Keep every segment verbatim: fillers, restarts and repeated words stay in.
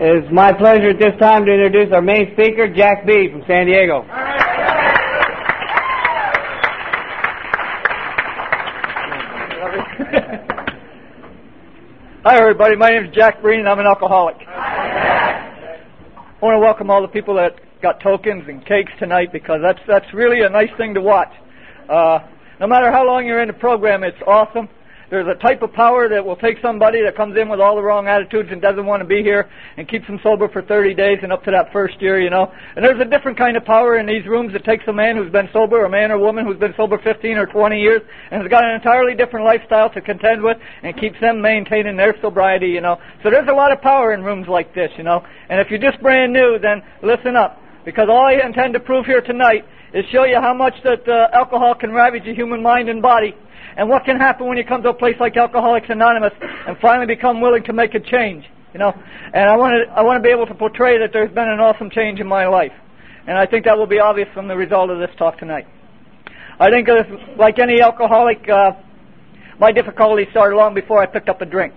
It's my pleasure at this time to introduce our main speaker, Jack B. from San Diego. Hi everybody, my name is Jack Breen and I'm an alcoholic. I want to welcome all the people that got tokens and cakes tonight because that's that's really a nice thing to watch. Uh, no matter how long you're in the program, it's awesome. There's a type of power that will take somebody that comes in with all the wrong attitudes and doesn't want to be here and keeps them sober for thirty days and up to that first year, you know. And there's a different kind of power in these rooms that takes a man who's been sober, a man or woman who's been sober fifteen or twenty years and has got an entirely different lifestyle to contend with and keeps them maintaining their sobriety, you know. So there's a lot of power in rooms like this, you know. And if you're just brand new, then listen up. Because all I intend to prove here tonight is show you how much that uh, alcohol can ravage the human mind and body. And what can happen when you come to a place like Alcoholics Anonymous and finally become willing to make a change, you know? And I want to I want to be able to portray that there's been an awesome change in my life. And I think that will be obvious from the result of this talk tonight. I think uh, like any alcoholic, uh, my difficulties started long before I picked up a drink.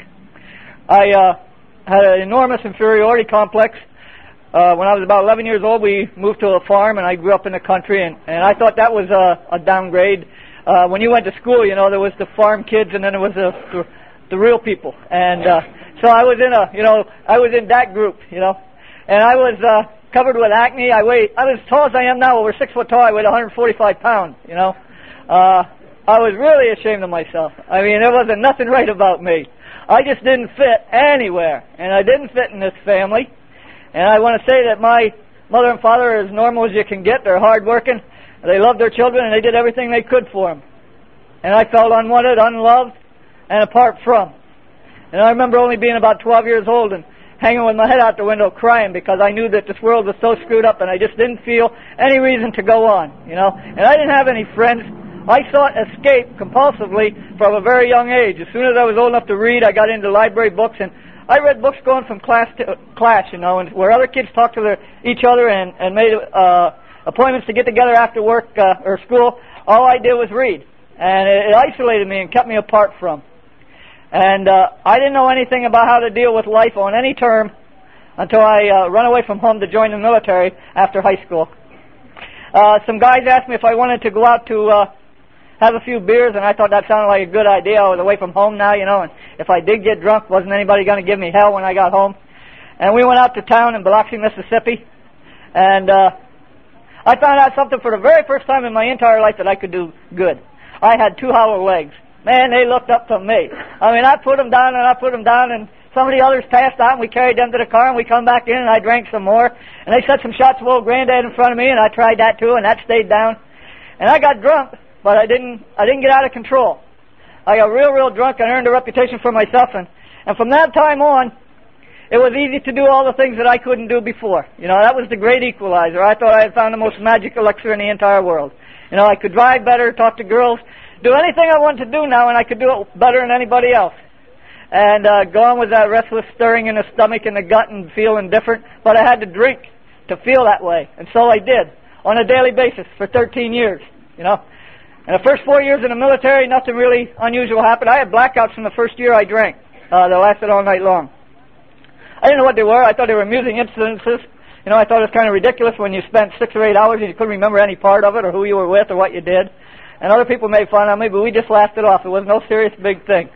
I uh, had an enormous inferiority complex. Uh, when I was about eleven years old, we moved to a farm, and I grew up in the country, and, and I thought that was a, a downgrade. Uh, when you went to school, you know, there was the farm kids and then there was the, the, the real people. And, uh, so I was in a, you know, I was in that group, you know, and I was, uh, covered with acne. I weighed, I was as tall as I am now, over six foot tall. I weighed one hundred forty-five pounds, you know. Uh, I was really ashamed of myself. I mean, there wasn't nothing right about me. I just didn't fit anywhere. And I didn't fit in this family. And I want to say that my mother and father are as normal as you can get. They're hardworking. They loved their children, and they did everything they could for them. And I felt unwanted, unloved, and apart from. And I remember only being about twelve years old and hanging with my head out the window crying because I knew that this world was so screwed up and I just didn't feel any reason to go on, you know. And I didn't have any friends. I sought escape compulsively from a very young age. As soon as I was old enough to read, I got into library books, and I read books going from class to class, you know, and where other kids talked to their, each other and, and made uh appointments to get together after work uh, or school. All I did was read, and it, it isolated me and kept me apart from. And uh, I didn't know anything about how to deal with life on any term until I uh, run away from home to join the military after high school. Uh, some guys asked me if I wanted to go out to uh, have a few beers, and I thought that sounded like a good idea. I was away from home now, you know, and if I did get drunk, wasn't anybody going to give me hell when I got home. And we went out to town in Biloxi, Mississippi, and uh, I found out something for the very first time in my entire life that I could do good. I had two hollow legs. Man, they looked up to me. I mean, I put them down and I put them down, and some of the others passed out, and we carried them to the car, and we come back in, and I drank some more. And they set some shots of old Granddad in front of me, and I tried that too, and that stayed down. And I got drunk, but I didn't I didn't get out of control. I got real, real drunk and earned a reputation for myself, and, and from that time on, it was easy to do all the things that I couldn't do before. You know, that was the great equalizer. I thought I had found the most magic elixir in the entire world. You know, I could drive better, talk to girls, do anything I wanted to do now, and I could do it better than anybody else. And uh, gone was that restless stirring in the stomach and the gut and feeling different. But I had to drink to feel that way, and so I did on a daily basis for thirteen years. You know, and the first four years in the military, nothing really unusual happened. I had blackouts from the first year I drank. Uh, they lasted all night long. I didn't know what they were. I thought they were amusing incidences. You know, I thought it was kind of ridiculous when you spent six or eight hours and you couldn't remember any part of it or who you were with or what you did. And other people made fun of me, but we just laughed it off. It was no serious big thing.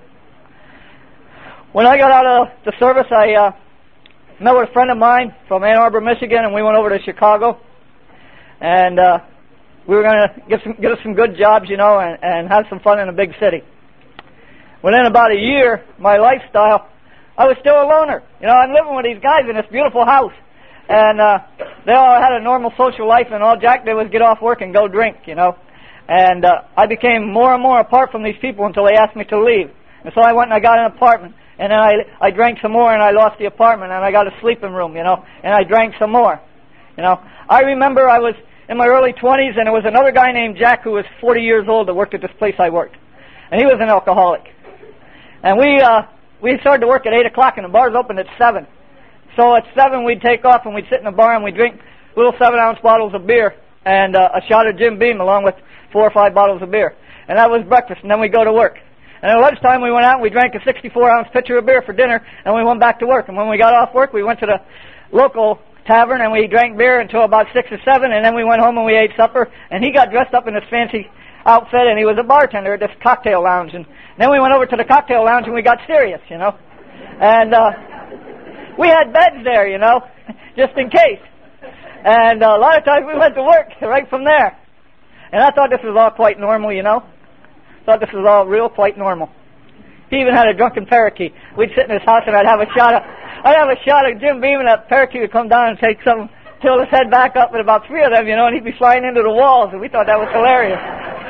When I got out of the service, I uh, met with a friend of mine from Ann Arbor, Michigan, and we went over to Chicago. And uh, we were going to get some, get us some good jobs, you know, and, and have some fun in a big city. Within about a year, my lifestyle, I was still a loner. You know, I'm living with these guys in this beautiful house. And uh, they all had a normal social life, and all Jack did was get off work and go drink, you know. And uh, I became more and more apart from these people until they asked me to leave. And so I went and I got an apartment. And then I, I drank some more, and I lost the apartment, and I got a sleeping room, you know. And I drank some more, you know. I remember I was in my early twenties, and there was another guy named Jack who was forty years old that worked at this place I worked. And he was an alcoholic. And we... Uh, We started to work at eight o'clock, and the bars opened at seven. So at seven, we'd take off, and we'd sit in the bar, and we'd drink little seven-ounce bottles of beer and uh, a shot of Jim Beam along with four or five bottles of beer. And that was breakfast, and then we'd go to work. And at lunchtime we went out and we drank a sixty-four ounce pitcher of beer for dinner, and we went back to work. And when we got off work, we went to the local tavern and we drank beer until about six or seven, and then we went home and we ate supper. And he got dressed up in this fancy outfit, and he was a bartender at this cocktail lounge. And then we went over to the cocktail lounge and we got serious, you know. And uh, we had beds there, you know, just in case. And uh, a lot of times we went to work right from there. And I thought this was all quite normal, you know. Thought this was all real quite normal. He even had a drunken parakeet. We'd sit in his house and I'd have a shot of, I'd have a shot of Jim Beam, and that parakeet would come down and take some, tilt his head back up with about three of them, you know, and he'd be flying into the walls, and we thought that was hilarious.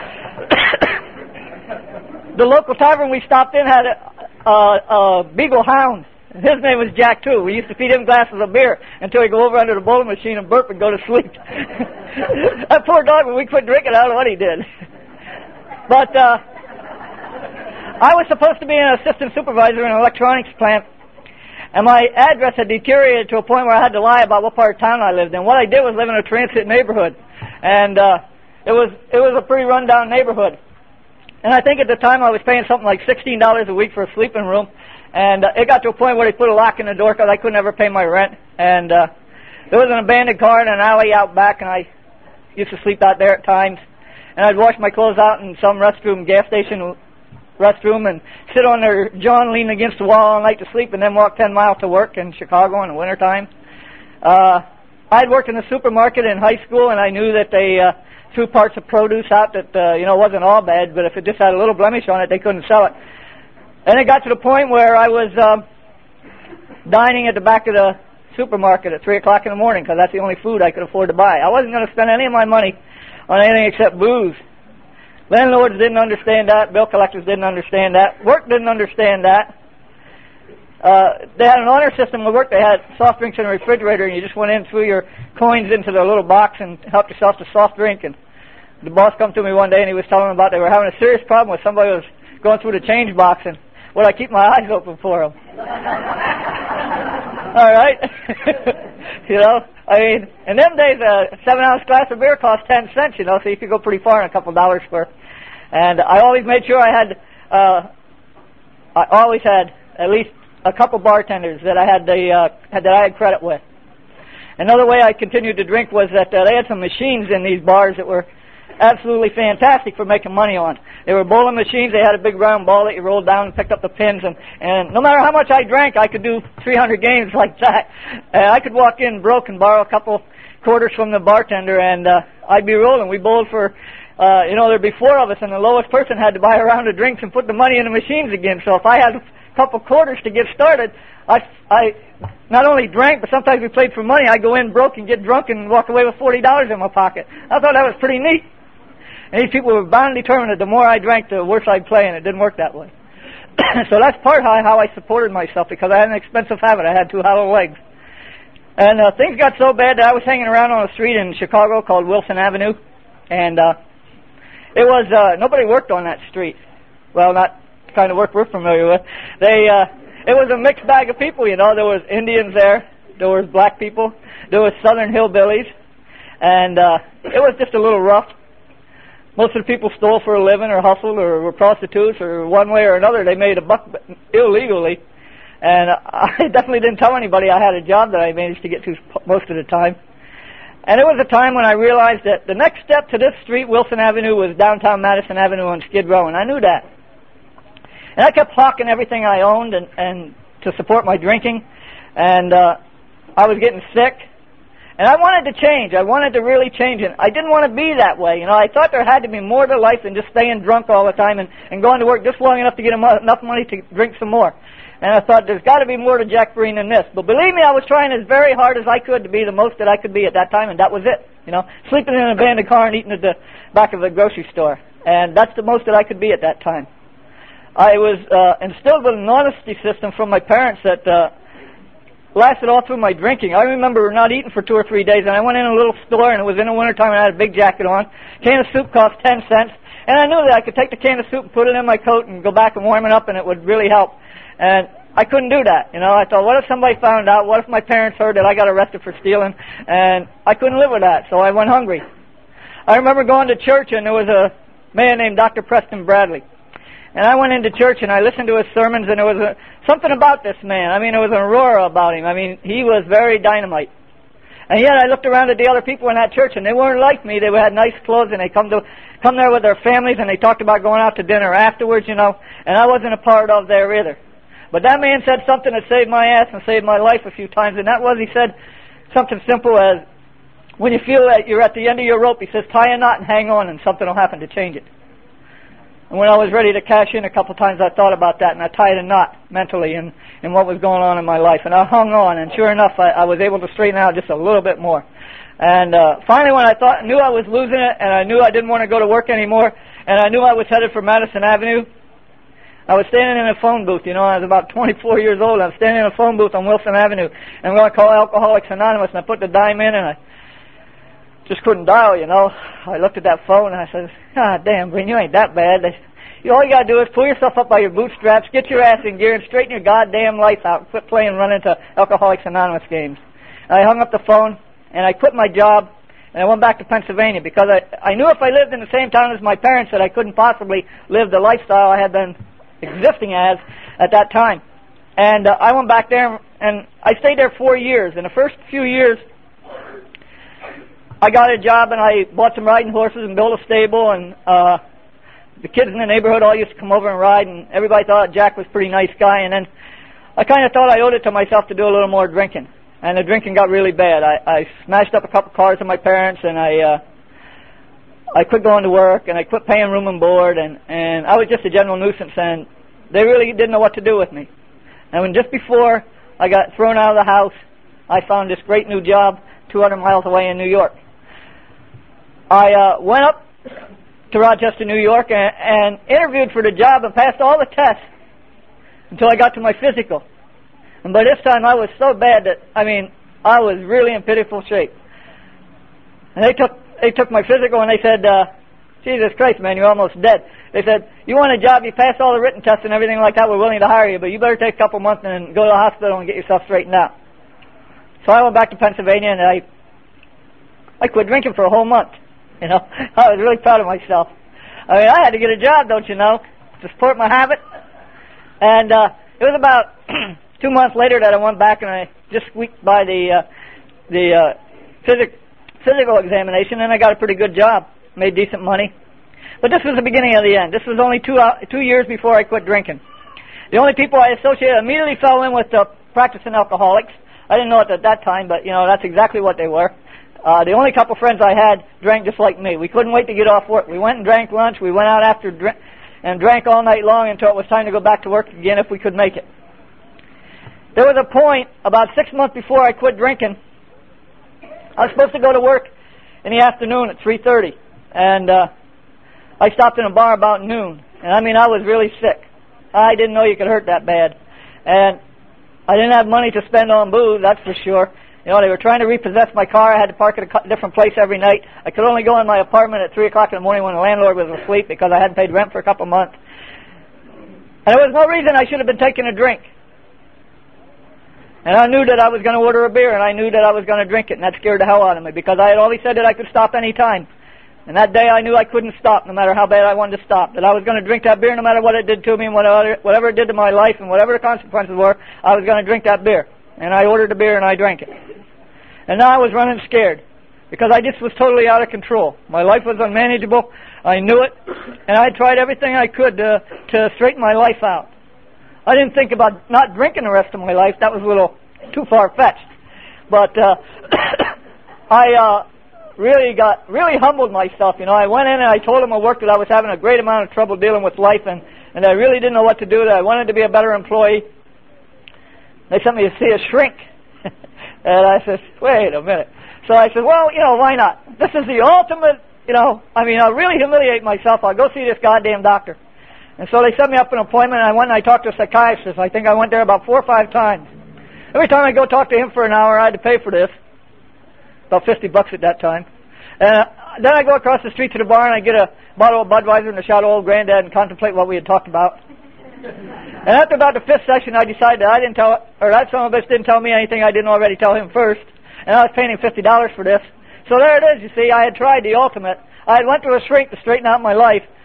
The local tavern we stopped in had a, a, a beagle hound. His name was Jack, too. We used to feed him glasses of beer until he'd go over under the bowling machine and burp and go to sleep. That poor dog, when we quit drinking, I don't know what he did. But uh, I was supposed to be an assistant supervisor in an electronics plant, and my address had deteriorated to a point where I had to lie about what part of town I lived in. What I did was live in a transit neighborhood, and uh, it was it was a pretty rundown neighborhood. And I think at the time I was paying something like sixteen dollars a week for a sleeping room. And uh, it got to a point where they put a lock in the door because I couldn't ever pay my rent. And uh, there was an abandoned car in an alley out back, and I used to sleep out there at times. And I'd wash my clothes out in some restroom, gas station restroom, and sit on their john leaning against the wall all night to sleep, and then walk ten miles to work in Chicago in the wintertime. Uh, I'd worked in a supermarket in high school, and I knew that they uh, threw parts of produce out that, uh, you know, wasn't all bad, but if it just had a little blemish on it, they couldn't sell it. And it got to the point where I was uh, dining at the back of the supermarket at three o'clock in the morning because that's the only food I could afford to buy. I wasn't going to spend any of my money on anything except booze. Landlords didn't understand that. Bill collectors didn't understand that. Work didn't understand that. Uh, they had an honor system at work. They had soft drinks in a refrigerator, and you just went in, threw your coins into the little box, and helped yourself to soft drink. And the boss come to me one day, and he was telling them about they were having a serious problem with somebody who was going through the change box, and would I keep my eyes open for them? All right. You know, I mean, in them days, a seven-ounce glass of beer cost ten cents, you know, so you could go pretty far in a couple dollars for it. And I always made sure I had, uh, I always had at least a couple bartenders that I had the, uh, had, that I had credit with. Another way I continued to drink was that uh, they had some machines in these bars that were absolutely fantastic for making money on. They were bowling machines. They had a big round ball that you rolled down and picked up the pins. And, and no matter how much I drank, I could do three hundred games like that. Uh, I could walk in broke and borrow a couple quarters from the bartender, and uh, I'd be rolling. We bowled for, uh, you know, there'd be four of us, and the lowest person had to buy a round of drinks and put the money in the machines again. So if I had a couple quarters to get started, I, I not only drank, but sometimes we played for money. I'd go in broke and get drunk and walk away with forty dollars in my pocket. I thought that was pretty neat. And these people were bound and determined that the more I drank, the worse I'd play, and it didn't work that way. So that's part how, how I supported myself, because I had an expensive habit. I had two hollow legs. And uh, things got so bad that I was hanging around on a street in Chicago called Wilson Avenue. And uh, it was, uh, nobody worked on that street. Well, not the kind of work we're familiar with. They, uh, it was a mixed bag of people, you know. There was Indians there. There was black people. There was southern hillbillies. And uh, it was just a little rough. Most of the people stole for a living or hustled or were prostitutes, or one way or another they made a buck illegally. And I definitely didn't tell anybody I had a job that I managed to get to most of the time. And it was a time when I realized that the next step to this street, Wilson Avenue, was downtown Madison Avenue on Skid Row, and I knew that. And I kept hawking everything I owned and, and to support my drinking, and uh, I was getting sick. And I wanted to change. I wanted to really change it. I didn't want to be that way. You know, I thought there had to be more to life than just staying drunk all the time and, and going to work just long enough to get enough money to drink some more. And I thought there's got to be more to Jack Breen than this. But believe me, I was trying as very hard as I could to be the most that I could be at that time, and that was it. You know, sleeping in an abandoned car and eating at the back of the grocery store. And that's the most that I could be at that time. I was uh, instilled with an honesty system from my parents that uh, lasted all through my drinking. I remember not eating for two or three days, and I went in a little store, and it was in the wintertime, and I had a big jacket on. Can of soup cost ten cents, and I knew that I could take the can of soup and put it in my coat and go back and warm it up, and it would really help. And I couldn't do that. You know, I thought, what if somebody found out? What if my parents heard that I got arrested for stealing? And I couldn't live with that, so I went hungry. I remember going to church, and there was a man named Doctor Preston Bradley. And I went into church and I listened to his sermons, and there was a, something about this man. I mean, there was an aurora about him. I mean, he was very dynamite. And yet I looked around at the other people in that church, and they weren't like me. They had nice clothes, and they come to come there with their families, and they talked about going out to dinner afterwards, you know. And I wasn't a part of there either. But that man said something that saved my ass and saved my life a few times, and that was, he said something simple as, when you feel that you're at the end of your rope, he says, tie a knot and hang on, and something will happen to change it. And when I was ready to cash in a couple times, I thought about that, and I tied a knot mentally in, in what was going on in my life. And I hung on, and sure enough, I, I was able to straighten out just a little bit more. And uh, finally, when I thought, knew I was losing it, and I knew I didn't want to go to work anymore, and I knew I was headed for Madison Avenue, I was standing in a phone booth. You know, I was about twenty-four years old. I was standing in a phone booth on Wilson Avenue, and I'm going to call Alcoholics Anonymous, and I put the dime in, and I just couldn't dial, you know. I looked at that phone, and I said, God damn, Breen, you ain't that bad. They, You, all you got to do is pull yourself up by your bootstraps, get your ass in gear, and straighten your goddamn life out. Quit playing and run into Alcoholics Anonymous games. And I hung up the phone, and I quit my job, and I went back to Pennsylvania because I, I knew if I lived in the same town as my parents that I couldn't possibly live the lifestyle I had been existing as at that time. And uh, I went back there, and I stayed there four years. In the first few years, I got a job, and I bought some riding horses and built a stable, and uh, the kids in the neighborhood all used to come over and ride, and everybody thought Jack was a pretty nice guy. And then I kind of thought I owed it to myself to do a little more drinking. And the drinking got really bad. I, I smashed up a couple cars of my parents, and I uh, I quit going to work, and I quit paying room and board, and, and I was just a general nuisance, and they really didn't know what to do with me. And when just before I got thrown out of the house, I found this great new job two hundred miles away in New York. I uh, went up to Rochester, New York, and, and interviewed for the job and passed all the tests until I got to my physical. And by this time, I was so bad that, I mean, I was really in pitiful shape. And they took they took my physical, and they said, uh, Jesus Christ, man, you're almost dead. They said, you want a job, you passed all the written tests and everything like that, we're willing to hire you, but you better take a couple months and go to the hospital and get yourself straightened out. So I went back to Pennsylvania, and I I quit drinking for a whole month. You know, I was really proud of myself. I mean, I had to get a job, don't you know, to support my habit. And uh, it was about two months later that I went back and I just squeaked by the uh, the uh, physic- physical examination, and I got a pretty good job, made decent money. But this was the beginning of the end. This was only two uh, two years before I quit drinking. The only people I associated immediately fell in with uh, practicing alcoholics. I didn't know it at that time, but you know that's exactly what they were. Uh, the only couple friends I had drank just like me. We couldn't wait to get off work. We went and drank lunch. We went out after drink and drank all night long until it was time to go back to work again if we could make it. There was a point about six months before I quit drinking. I was supposed to go to work in the afternoon at three thirty, and uh, I stopped in a bar about noon. And I mean, I was really sick. I didn't know you could hurt that bad. And I didn't have money to spend on booze, that's for sure. You know, they were trying to repossess my car. I had to park at a different place every night. I could only go in my apartment at three o'clock in the morning when the landlord was asleep because I hadn't paid rent for a couple of months. And there was no reason I should have been taking a drink. And I knew that I was going to order a beer, and I knew that I was going to drink it, and that scared the hell out of me because I had always said that I could stop any time. And that day I knew I couldn't stop no matter how bad I wanted to stop, that I was going to drink that beer no matter what it did to me and whatever, whatever it did to my life and whatever the consequences were, I was going to drink that beer. And I ordered the beer and I drank it. And now I was running scared because I just was totally out of control. My life was unmanageable. I knew it. And I tried everything I could to, to straighten my life out. I didn't think about not drinking the rest of my life. That was a little too far-fetched. But uh, I uh, really got, really humbled myself. You know, I went in and I told them at work that I was having a great amount of trouble dealing with life and, and I really didn't know what to do, that I wanted to be a better employee. They sent me to see a shrink. And I said, wait a minute. So I said, well, you know, why not? This is the ultimate, you know, I mean, I'll really humiliate myself. I'll go see this goddamn doctor. And so they set me up an appointment, and I went and I talked to a psychiatrist. I think I went there about four or five times. Every time I go talk to him for an hour, I had to pay for this. About fifty bucks at that time. And uh, then I go across the street to the bar, and I get a bottle of Budweiser and a shot of Old Granddad and contemplate what we had talked about. And after about the fifth session, I decided that I didn't tell, or that son of a bitch didn't tell me anything I didn't already tell him first. And I was paying him fifty dollars for this. So there it is, you see, I had tried the ultimate. I had went to a shrink to straighten out my life.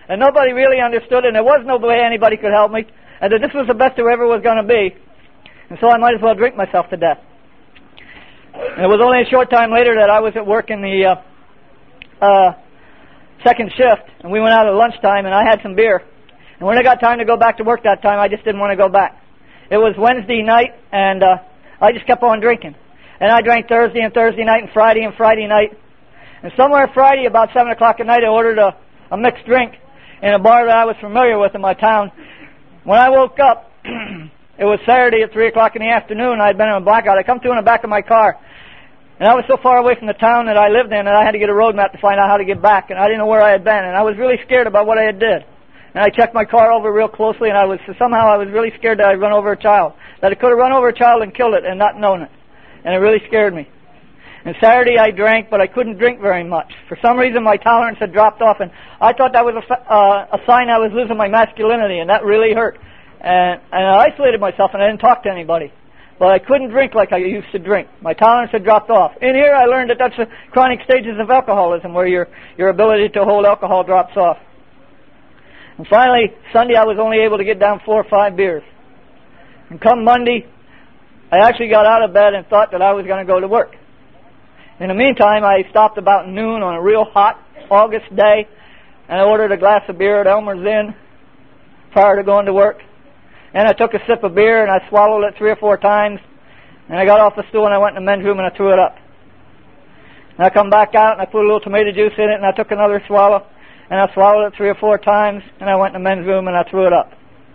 and nobody really understood it, and there was no way anybody could help me, and that this was the best there ever was going to be, and so I might as well drink myself to death. And it was only a short time later that I was at work in the uh, uh, second shift, and we went out at lunchtime, and I had some beer. And when I got time to go back to work that time, I just didn't want to go back. It was Wednesday night, and uh, I just kept on drinking. And I drank Thursday and Thursday night and Friday and Friday night. And somewhere Friday, about seven o'clock at night, I ordered a, a mixed drink in a bar that I was familiar with in my town. When I woke up, it was Saturday at three o'clock in the afternoon. I had been in a blackout. I come to in the back of my car. And I was so far away from the town that I lived in that I had to get a road map to find out how to get back. And I didn't know where I had been. And I was really scared about what I had did. And I checked my car over real closely, and I was somehow I was really scared that I'd run over a child. That I could have run over a child and killed it and not known it. And it really scared me. And Saturday I drank, but I couldn't drink very much. For some reason my tolerance had dropped off, and I thought that was a, uh, a sign I was losing my masculinity, and that really hurt. And, and I isolated myself, and I didn't talk to anybody. But I couldn't drink like I used to drink. My tolerance had dropped off. In here I learned that that's the chronic stages of alcoholism, where your, your ability to hold alcohol drops off. And finally, Sunday I was only able to get down four or five beers. And come Monday, I actually got out of bed and thought that I was going to go to work. In the meantime, I stopped about noon on a real hot August day, and I ordered a glass of beer at Elmer's Inn prior to going to work. And I took a sip of beer, and I swallowed it three or four times, and I got off the stool, and I went in the men's room, and I threw it up. And I come back out, and I put a little tomato juice in it, and I took another swallow, and I swallowed it three or four times, and I went in the men's room, and I threw it up.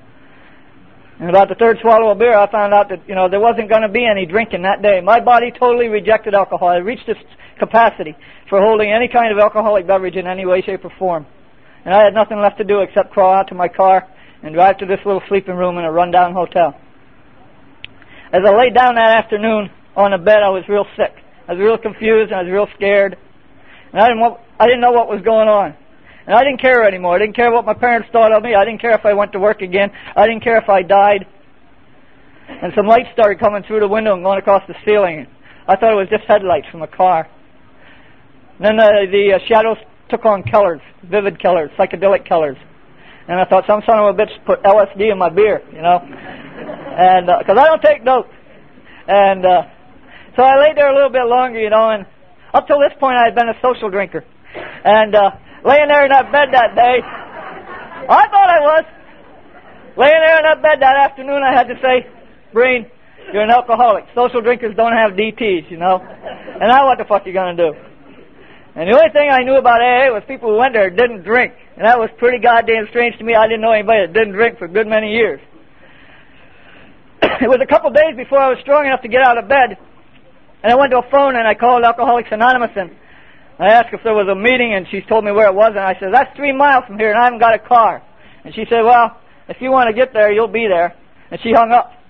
And about the third swallow of beer, I found out that, you know, there wasn't going to be any drinking that day. My body totally rejected alcohol. It reached its capacity for holding any kind of alcoholic beverage in any way, shape, or form. And I had nothing left to do except crawl out to my car and drive to this little sleeping room in a rundown hotel. As I laid down that afternoon on the bed, I was real sick. I was real confused, and I was real scared. And I didn't, want, I didn't know what was going on. And I didn't care anymore. I didn't care what my parents thought of me. I didn't care if I went to work again. I didn't care if I died. And some lights started coming through the window and going across the ceiling. I thought it was just headlights from a car. And then the, the uh, shadows took on colors, vivid colors, psychedelic colors. And I thought some son of a bitch put L S D in my beer, you know. And because uh, I don't take notes. And uh, so I laid there a little bit longer, you know, and up till this point I had been a social drinker. And uh, laying there in that bed that day, I thought I was. Laying there in that bed that afternoon, I had to say, Breen, you're an alcoholic. Social drinkers don't have D Ts, you know. And now what the fuck you going to do? And the only thing I knew about A A was people who went there didn't drink. And that was pretty goddamn strange to me. I didn't know anybody that didn't drink for a good many years. It was a couple days before I was strong enough to get out of bed. And I went to a phone and I called Alcoholics Anonymous, and I asked if there was a meeting, and she told me where it was, and I said, that's three miles from here and I haven't got a car. And she said, well, if you want to get there, you'll be there. And she hung up.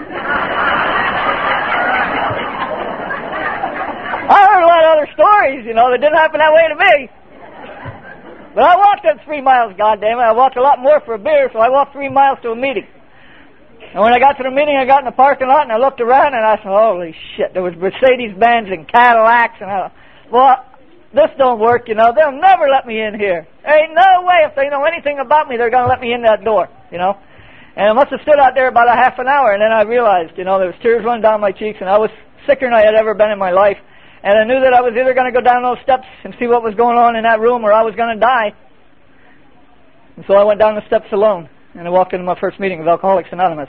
I heard a lot of other stories, you know, that didn't happen that way to me. But I walked that three miles, goddammit. I walked a lot more for a beer, so I walked three miles to a meeting. And when I got to the meeting, I got in the parking lot, and I looked around, and I said, holy shit, there was Mercedes-Benz and Cadillacs, and I thought, well, this don't work, you know. They'll never let me in here. There ain't no way, if they know anything about me, they're going to let me in that door, you know. And I must have stood out there about a half an hour, and then I realized, you know, there was tears running down my cheeks, and I was sicker than I had ever been in my life. And I knew that I was either going to go down those steps and see what was going on in that room, or I was going to die. And so I went down the steps alone, and I walked into my first meeting of Alcoholics Anonymous.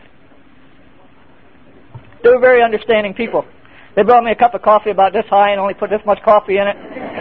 They were very understanding people. They brought me a cup of coffee about this high and only put this much coffee in it.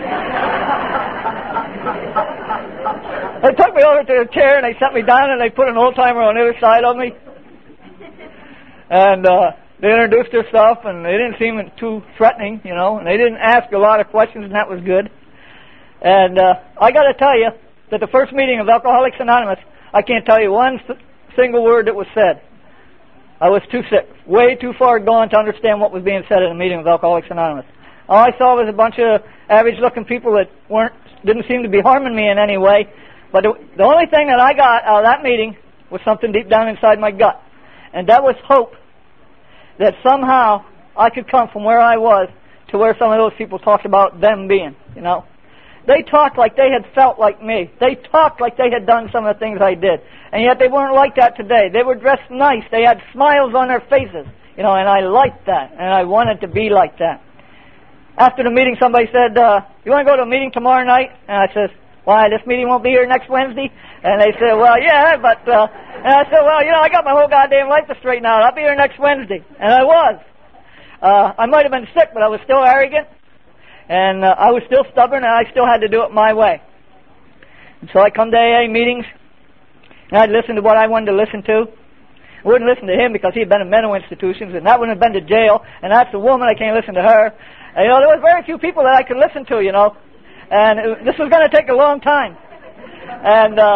They took me over to a chair, and they set me down, and they put an old-timer on the other side of me. And uh, they introduced themselves, and they didn't seem too threatening, you know, and they didn't ask a lot of questions, and that was good. And uh, I got to tell you that the first meeting of Alcoholics Anonymous, I can't tell you one s- single word that was said. I was too sick, way too far gone to understand what was being said at a meeting of Alcoholics Anonymous. All I saw was a bunch of average-looking people that weren't, didn't seem to be harming me in any way. But the, the only thing that I got out of that meeting was something deep down inside my gut. And that was hope that somehow I could come from where I was to where some of those people talked about them being, you know. They talked like they had felt like me. They talked like they had done some of the things I did. And yet they weren't like that today. They were dressed nice. They had smiles on their faces. You know, and I liked that. And I wanted to be like that. After the meeting, somebody said, uh, you want to go to a meeting tomorrow night? And I said, why, this meeting won't be here next Wednesday? And they said, well, yeah, but, uh, and I said, well, you know, I got my whole goddamn life to straighten out. I'll be here next Wednesday. And I was. Uh, I might have been sick, but I was still arrogant. And uh, I was still stubborn, and I still had to do it my way. And so I come to A A meetings, and I'd listen to what I wanted to listen to. I wouldn't listen to him because he'd been in mental institutions, and that wouldn't have been to jail, and that's a woman, I can't listen to her. And, you know, there was very few people that I could listen to, you know. And it, this was going to take a long time. And uh,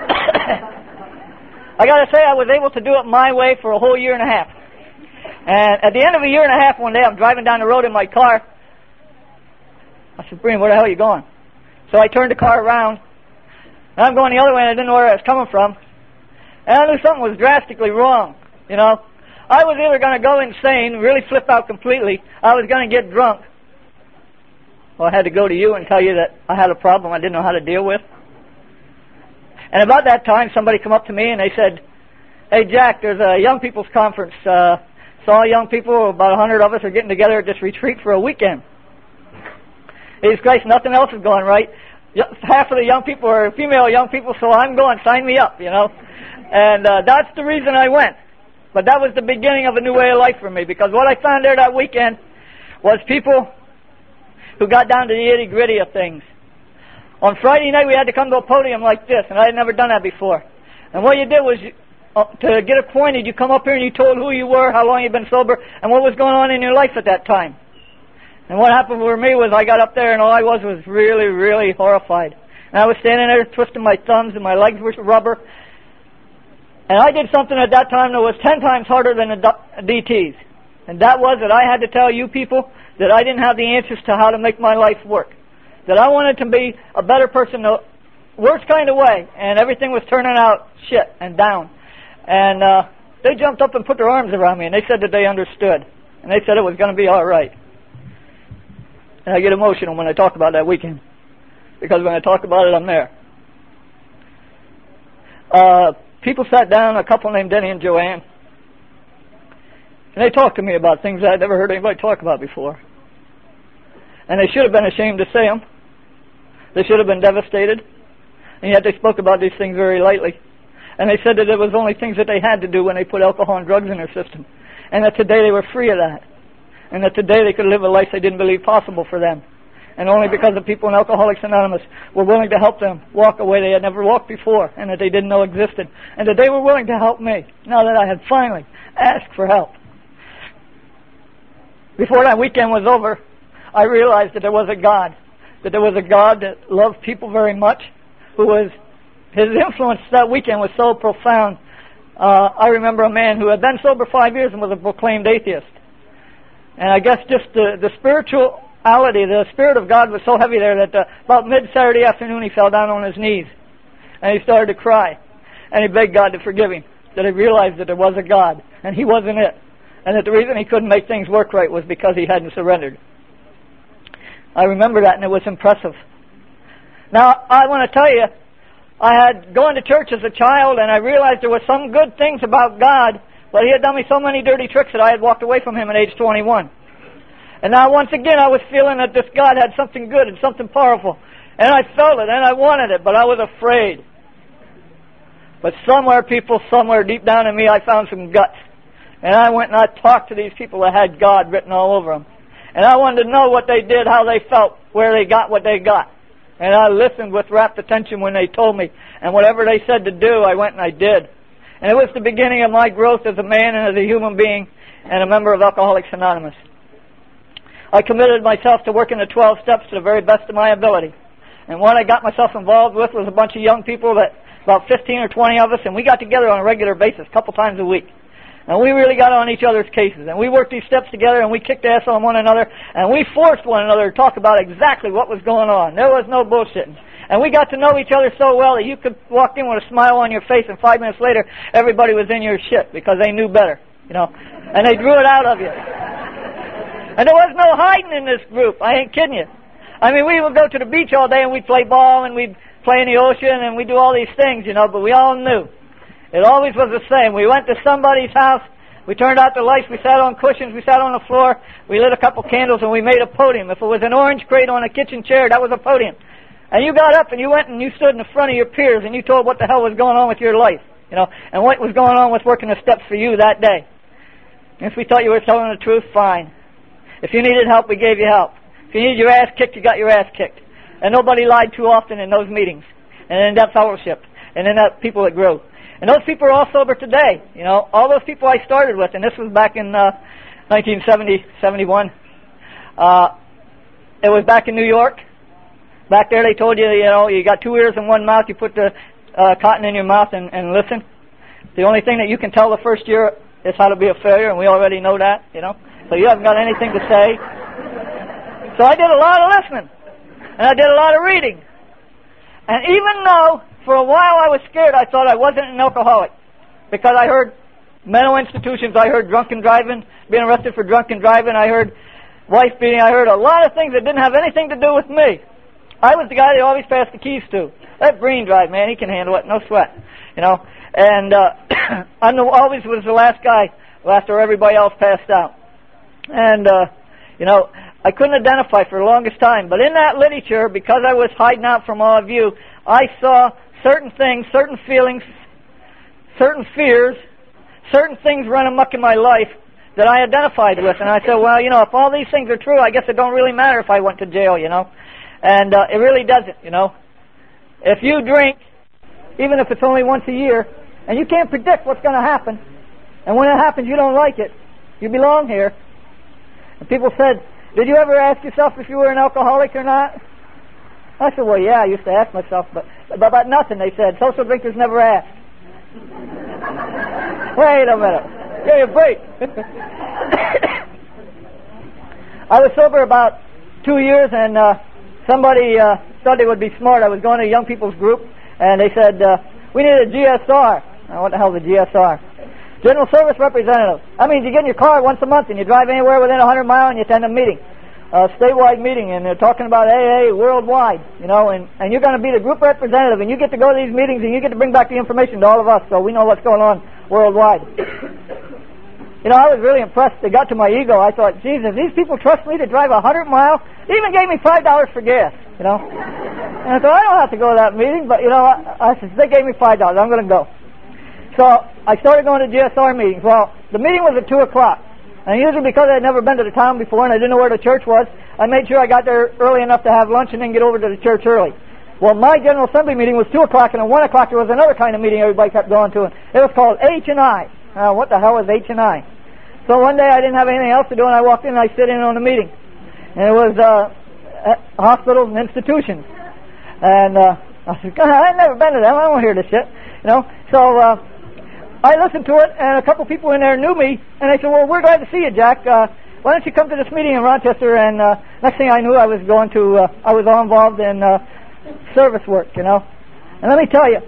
I got to say, I was able to do it my way for a whole year and a half. And at the end of a year and a half, one day, I'm driving down the road in my car. I said, Breen, where the hell are you going? So I turned the car around, and I'm going the other way, and I didn't know where I was coming from. And I knew something was drastically wrong, you know. I was either going to go insane, really flip out completely. I was going to get drunk. Well, I had to go to you and tell you that I had a problem I didn't know how to deal with. And about that time, somebody come up to me and they said, hey, Jack, there's a young people's conference. Uh, saw young people, about a hundred of us are getting together at this retreat for a weekend. Jesus Christ, nothing else is going right. Half of the young people are female young people, so I'm going, sign me up, you know. And uh, that's the reason I went. But that was the beginning of a new way of life for me, because what I found there that weekend was people who got down to the itty-gritty of things. On Friday night, we had to come to a podium like this, and I had never done that before. And what you did was, you, uh, to get acquainted, you come up here and you told who you were, how long you'd been sober, and what was going on in your life at that time. And what happened for me was I got up there, and all I was was really, really horrified. And I was standing there twisting my thumbs, and my legs were rubber. And I did something at that time that was ten times harder than the D Ts. And that was that I had to tell you people that I didn't have the answers to how to make my life work. That I wanted to be a better person the worst kind of way. And everything was turning out shit and down. And uh, they jumped up and put their arms around me, and they said that they understood. And they said it was going to be all right. And I get emotional when I talk about that weekend. Because when I talk about it, I'm there. Uh... People sat down, a couple named Denny and Joanne, and they talked to me about things I'd never heard anybody talk about before. And they should have been ashamed to say them. They should have been devastated. And yet they spoke about these things very lightly. And they said that it was only things that they had to do when they put alcohol and drugs in their system. And that today they were free of that. And that today they could live a life they didn't believe possible for them. And only because the people in Alcoholics Anonymous were willing to help them walk a way they had never walked before, and that they didn't know existed, and that they were willing to help me, now that I had finally asked for help. Before that weekend was over, I realized that there was a God, that there was a God that loved people very much, who was, his influence that weekend was so profound. Uh, I remember a man who had been sober five years and was a proclaimed atheist. And I guess just the, the spiritual the Spirit of God was so heavy there that uh, about mid-Saturday afternoon he fell down on his knees. And he started to cry. And he begged God to forgive him. That he realized that there was a God. And he wasn't it. And that the reason he couldn't make things work right was because he hadn't surrendered. I remember that, and it was impressive. Now, I want to tell you, I had gone to church as a child, and I realized there were some good things about God, but he had done me so many dirty tricks that I had walked away from him at age twenty-one. And now once again I was feeling that this God had something good and something powerful. And I felt it and I wanted it, but I was afraid. But somewhere, people, somewhere deep down in me, I found some guts. And I went and I talked to these people that had God written all over them. And I wanted to know what they did, how they felt, where they got what they got. And I listened with rapt attention when they told me. And whatever they said to do, I went and I did. And it was the beginning of my growth as a man and as a human being and a member of Alcoholics Anonymous. I committed myself to working the twelve steps to the very best of my ability. And what I got myself involved with was a bunch of young people, that about fifteen or twenty of us, and we got together on a regular basis, a couple times a week. And we really got on each other's cases. And we worked these steps together, and we kicked ass on one another, and we forced one another to talk about exactly what was going on. There was no bullshitting. And we got to know each other so well that you could walk in with a smile on your face, and five minutes later, everybody was in your shit because they knew better, you know. And they drew it out of you. And there was no hiding in this group. I ain't kidding you. I mean, we would go to the beach all day and we'd play ball and we'd play in the ocean and we'd do all these things, you know, but we all knew. It always was the same. We went to somebody's house, we turned out the lights, we sat on cushions, we sat on the floor, we lit a couple candles and we made a podium. If it was an orange crate on a kitchen chair, that was a podium. And you got up and you went and you stood in the front of your peers and you told what the hell was going on with your life, you know, and what was going on with working the steps for you that day. And if we thought you were telling the truth, fine. If you needed help, we gave you help. If you needed your ass kicked, you got your ass kicked. And nobody lied too often in those meetings and in that fellowship and in that people that grew. And those people are all sober today. You know, all those people I started with, and this was back in uh, nineteen seventy, seventy-one. Uh, it was back in New York. Back there they told you, you know, you got two ears and one mouth. You put the uh, cotton in your mouth and, and listen. The only thing that you can tell the first year is how to be a failure, and we already know that, you know. So you haven't got anything to say. So I did a lot of listening. And I did a lot of reading. And even though for a while I was scared, I thought I wasn't an alcoholic. Because I heard mental institutions, I heard drunken driving, being arrested for drunken driving, I heard wife beating, I heard a lot of things that didn't have anything to do with me. I was the guy they always passed the keys to. That Breen drive, man, he can handle it, no sweat. You know, and uh, I always was the last guy after everybody else passed out. And, uh, you know, I couldn't identify for the longest time. But in that literature, because I was hiding out from all of you, I saw certain things, certain feelings, certain fears, certain things run amok in my life that I identified with. And I said, well, you know, if all these things are true, I guess it don't really matter if I went to jail, you know. And uh, it really doesn't, you know. If you drink, even if it's only once a year, and you can't predict what's going to happen, and when it happens you don't like it, you belong here. And people said, did you ever ask yourself if you were an alcoholic or not? I said, well, yeah, I used to ask myself, but about nothing. They said, social drinkers never ask. Wait a minute. Give me a break. I was sober about two years, and uh, somebody uh, thought they would be smart. I was going to a young people's group, and they said, uh, we need a G S R. Oh, what the hell is a G S R? General Service Representative. That means you get in your car once a month and you drive anywhere within one hundred miles and you attend a meeting, a statewide meeting, and they're talking about A A worldwide, you know, and, and you're going to be the group representative, and you get to go to these meetings and you get to bring back the information to all of us so we know what's going on worldwide. You know, I was really impressed. They got to my ego. I thought, Jesus, these people trust me to drive one hundred miles? They even gave me five dollars for gas, you know. And I thought, I don't have to go to that meeting, but, you know, I, I said, they gave me five dollars. I'm going to go. So I started going to G S R meetings. Well, the meeting was at two o'clock. And usually because I had never been to the town before and I didn't know where the church was, I made sure I got there early enough to have lunch and then get over to the church early. Well, my General Assembly meeting was two o'clock, and at one o'clock there was another kind of meeting everybody kept going to. And it was called H and I. Uh, what the hell is H and I? So one day I didn't have anything else to do, and I walked in and I sit in on the meeting. And it was uh, hospitals and institutions. And uh, I said, God, I've never been to them. I don't want to hear this shit. You know? So uh, I listened to it, and a couple people in there knew me, and they said, well, we're glad to see you, Jack. Uh, why don't you come to this meeting in Rochester? And uh, next thing I knew, I was going to, uh, I was all involved in uh, service work, you know. And let me tell you,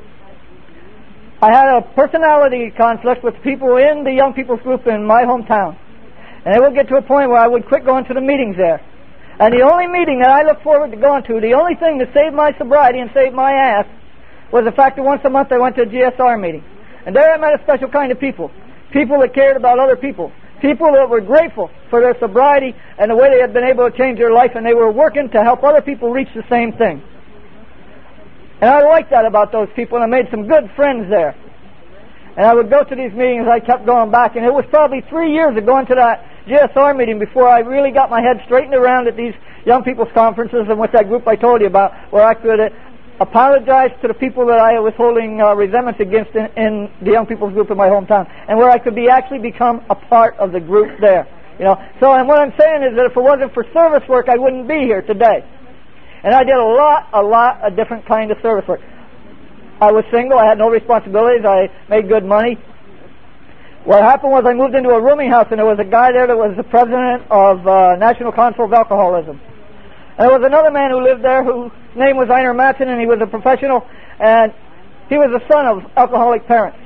I had a personality conflict with people in the young people's group in my hometown. And it would get to a point where I would quit going to the meetings there. And the only meeting that I looked forward to going to, the only thing that saved my sobriety and saved my ass, was the fact that once a month I went to a G S R meeting. And there I met a special kind of people. People that cared about other people. People that were grateful for their sobriety and the way they had been able to change their life, and they were working to help other people reach the same thing. And I liked that about those people, and I made some good friends there. And I would go to these meetings, I kept going back, and it was probably three years of going to that G S R meeting before I really got my head straightened around at these young people's conferences and with that group I told you about, where I could uh, apologize to the people that I was holding uh, resentments against in, in the young people's group in my hometown, and where I could be actually become a part of the group there. You know, so and what I'm saying is that if it wasn't for service work, I wouldn't be here today. And I did a lot, a lot of different kind of service work. I was single, I had no responsibilities, I made good money. What happened was I moved into a rooming house, and there was a guy there that was the president of uh, National Council of Alcoholism. And there was another man who lived there whose name was Einar Matson, and he was a professional, and he was the son of alcoholic parents.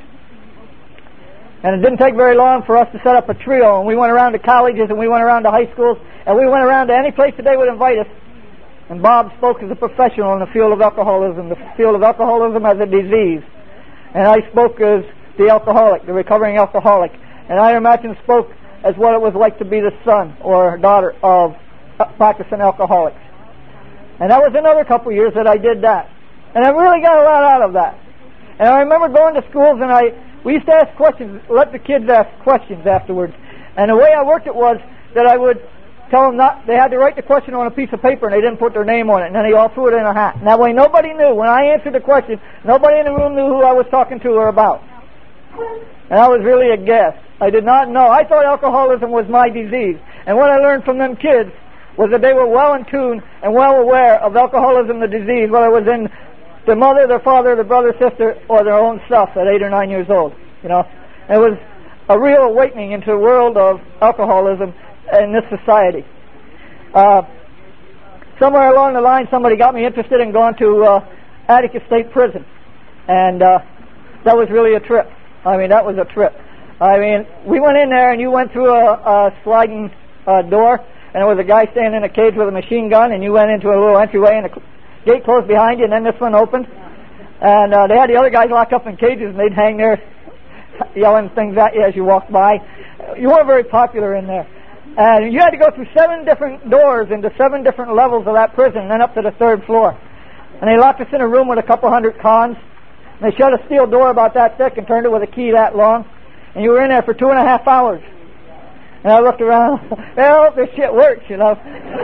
And it didn't take very long for us to set up a trio, and we went around to colleges, and we went around to high schools, and we went around to any place that they would invite us. And Bob spoke as a professional in the field of alcoholism, the field of alcoholism as a disease. And I spoke as the alcoholic, the recovering alcoholic. And I imagine spoke as what it was like to be the son or daughter of practicing alcoholics. And that was another couple of years that I did that. And I really got a lot out of that. And I remember going to schools and I we used to ask questions, let the kids ask questions afterwards. And the way I worked it was that I would tell them not, they had to write the question on a piece of paper and they didn't put their name on it. And then they all threw it in a hat. And that way nobody knew. When I answered the question, nobody in the room knew who I was talking to or about. And I was really a guess. I did not know. I thought alcoholism was my disease. And what I learned from them kids was that they were well in tune and well aware of alcoholism, the disease, whether it was in their mother, their father, their brother, sister, or their own self at eight or nine years old. You know, and it was a real awakening into the world of alcoholism in this society. Uh, somewhere along the line, somebody got me interested in going to uh, Attica State Prison, and uh, that was really a trip. I mean, that was a trip. I mean, we went in there, and you went through a, a sliding uh, door, and there was a guy standing in a cage with a machine gun, and you went into a little entryway, and the cl- gate closed behind you, and then this one opened, and uh, they had the other guys locked up in cages, and they'd hang there yelling things at you as you walked by. You weren't very popular in there. And you had to go through seven different doors into seven different levels of that prison, and then up to the third floor. And they locked us in a room with a couple hundred cons. And they shut a steel door about that thick and turned it with a key that long. And you were in there for two and a half hours. And I looked around. Well, I hope this shit works, you know.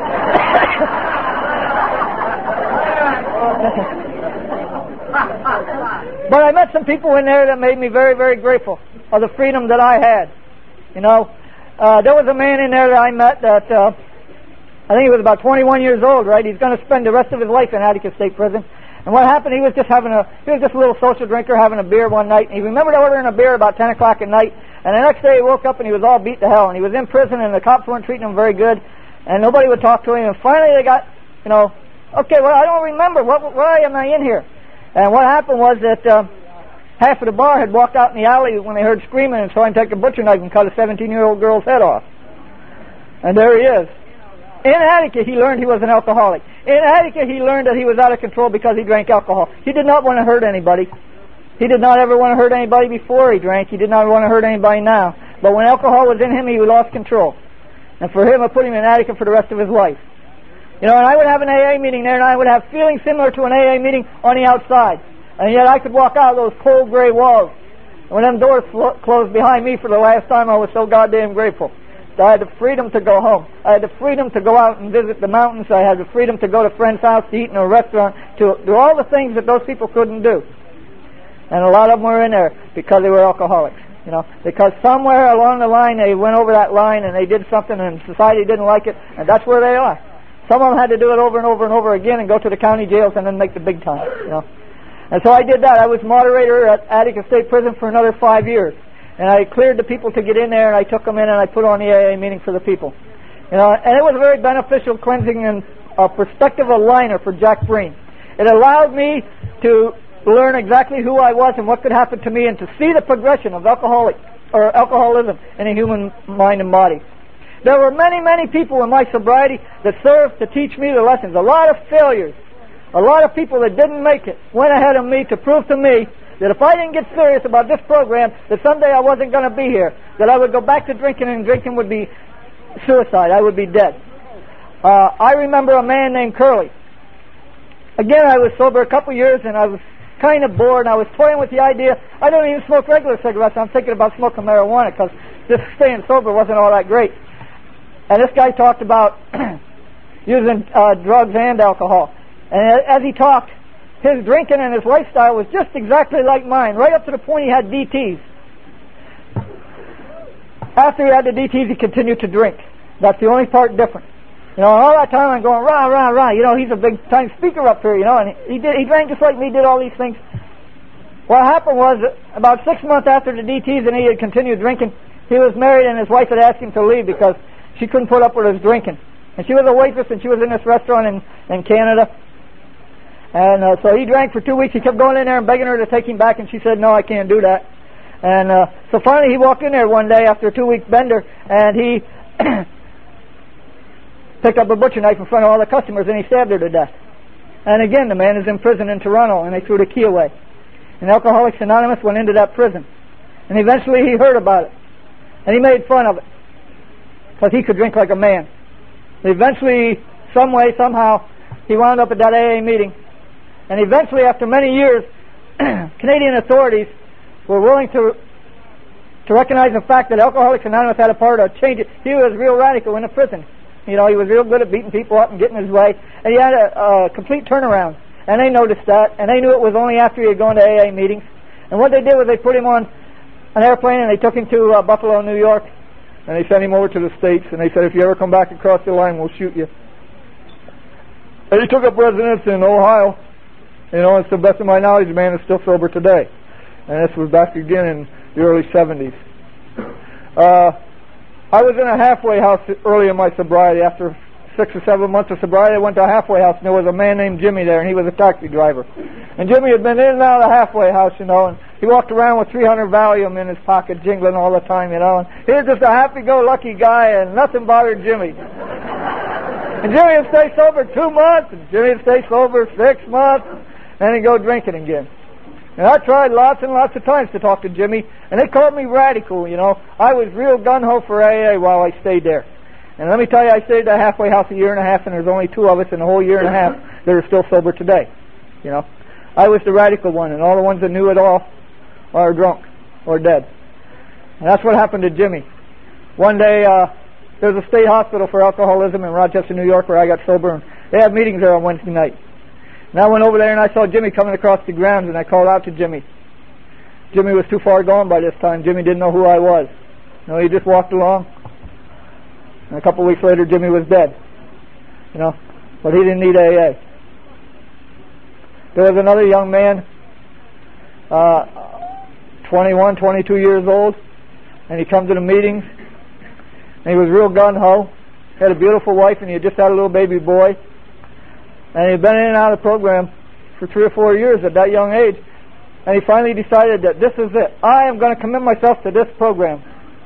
But I met some people in there that made me very, very grateful of the freedom that I had. You know, uh, there was a man in there that I met that uh, I think he was about twenty-one years old, right? He's going to spend the rest of his life in Attica State Prison. And what happened, he was just having a, he was just a little social drinker having a beer one night. And he remembered ordering a beer about ten o'clock at night. And the next day he woke up and he was all beat to hell. And he was in prison and the cops weren't treating him very good. And nobody would talk to him. And finally they got, you know, okay, well, I don't remember. What, why am I in here? And what happened was that uh, half of the bar had walked out in the alley when they heard screaming and saw him take a butcher knife and cut a seventeen-year-old girl's head off. And there he is. In Attica, he learned he was an alcoholic. In Attica, he learned that he was out of control because he drank alcohol. He did not want to hurt anybody. He did not ever want to hurt anybody before he drank. He did not want to hurt anybody now. But when alcohol was in him, he lost control. And for him, I put him in Attica for the rest of his life. You know, and I would have an A A meeting there, and I would have feelings similar to an A A meeting on the outside. And yet I could walk out of those cold gray walls. And when them doors flo- closed behind me for the last time, I was so goddamn grateful. So I had the freedom to go home. I had the freedom to go out and visit the mountains. I had the freedom to go to friends' house, to eat in a restaurant, to do all the things that those people couldn't do. And a lot of them were in there because they were alcoholics. You know, because somewhere along the line they went over that line and they did something and society didn't like it, and that's where they are. Some of them had to do it over and over and over again and go to the county jails and then make the big time, you know. And so I did that. I was moderator at Attica State Prison for another five years. And I cleared the people to get in there, and I took them in and I put on the A A meeting for the people. You know, and it was a very beneficial cleansing and a perspective aligner for Jack Breen. It allowed me to learn exactly who I was and what could happen to me and to see the progression of alcoholic or alcoholism in a human mind and body. There were many, many people in my sobriety that served to teach me the lessons. A lot of failures. A lot of people that didn't make it went ahead of me to prove to me that if I didn't get serious about this program, that someday I wasn't going to be here, that I would go back to drinking, and drinking would be suicide. I would be dead. Uh, I remember a man named Curly. Again, I was sober a couple years, and I was kind of bored, and I was toying with the idea. I don't even smoke regular cigarettes. I'm thinking about smoking marijuana because just staying sober wasn't all that great. And this guy talked about using uh, drugs and alcohol. And as he talked, his drinking and his lifestyle was just exactly like mine, right up to the point he had D Ts. After he had the D Ts, he continued to drink. That's the only part different. You know, all that time I'm going, rah, rah, rah. You know, he's a big-time speaker up here, you know, and he did. He drank just like me, did all these things. What happened was, about six months after the D Ts and he had continued drinking, he was married and his wife had asked him to leave because she couldn't put up with his drinking. And she was a waitress and she was in this restaurant in, in Canada. And uh, so he drank for two weeks. He kept going in there and begging her to take him back, and she said, no, I can't do that. And uh, so finally he walked in there one day after a two-week bender, and he picked up a butcher knife in front of all the customers and he stabbed her to death. And again, the man is in prison in Toronto, and they threw the key away. And Alcoholics Anonymous went into that prison. And eventually he heard about it. And he made fun of it. Because he could drink like a man. And eventually, some way, somehow, he wound up at that A A meeting. And eventually, after many years, Canadian authorities were willing to to recognize the fact that Alcoholics Anonymous had a part of change it. He was real radical in the prison. You know, he was real good at beating people up and getting his way. And he had a, a complete turnaround. And they noticed that. And they knew it was only after he had gone to A A meetings. And what they did was they put him on an airplane and they took him to uh, Buffalo, New York. And they sent him over to the States. And they said, if you ever come back across the line, we'll shoot you. And he took up residence in Ohio. You know, and to the best of my knowledge, the man is still sober today. And this was back again in the early seventies. Uh, I was in a halfway house early in my sobriety. After six or seven months of sobriety, I went to a halfway house, and there was a man named Jimmy there, and he was a taxi driver. And Jimmy had been in and out of the halfway house, you know, and he walked around with three hundred Valium in his pocket, jingling all the time, you know. And he was just a happy-go-lucky guy, and nothing bothered Jimmy. And Jimmy would stay sober two months, and Jimmy would stay sober six months, and he'd go drinking again. And I tried lots and lots of times to talk to Jimmy, and they called me radical, you know. I was real gung-ho for A A while I stayed there. And let me tell you, I stayed at the halfway house a year and a half, and there's only two of us in the whole year and a half that are still sober today, you know. I was the radical one, and all the ones that knew it all are drunk or dead. And that's what happened to Jimmy. One day, uh, there was a state hospital for alcoholism in Rochester, New York, where I got sober, and they had meetings there on Wednesday night. And I went over there and I saw Jimmy coming across the grounds, and I called out to Jimmy. Jimmy was too far gone by this time. Jimmy didn't know who I was. You know, he just walked along. And a couple of weeks later, Jimmy was dead. You know, but he didn't need A A. There was another young man, uh, twenty-one, twenty-two years old, and he come to the meetings, and he was real gung-ho. Had a beautiful wife, and he had just had a little baby boy. And he'd been in and out of the program for three or four years at that young age. And he finally decided that this is it. I am going to commit myself to this program.